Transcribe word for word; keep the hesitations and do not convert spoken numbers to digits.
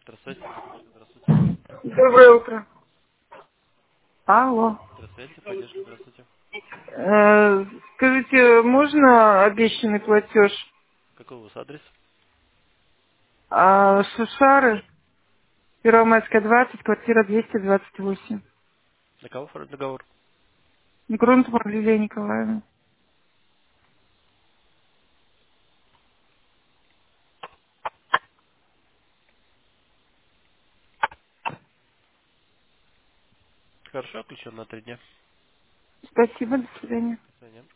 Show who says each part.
Speaker 1: Здравствуйте, поддержка, здравствуйте.
Speaker 2: Доброе утро. Алло.
Speaker 1: Здравствуйте, поддержка, здравствуйте.
Speaker 2: Э, скажите, можно обещанный платеж?
Speaker 1: Какой у вас адрес?
Speaker 2: А, Шушары, Первомайская, двадцать, квартира двести двадцать восемь.
Speaker 1: На кого оформить договор?
Speaker 2: Грунтман Лилия Николаевна.
Speaker 1: Хорошо, включен на три дня.
Speaker 2: Спасибо, до свидания.
Speaker 1: До свидания.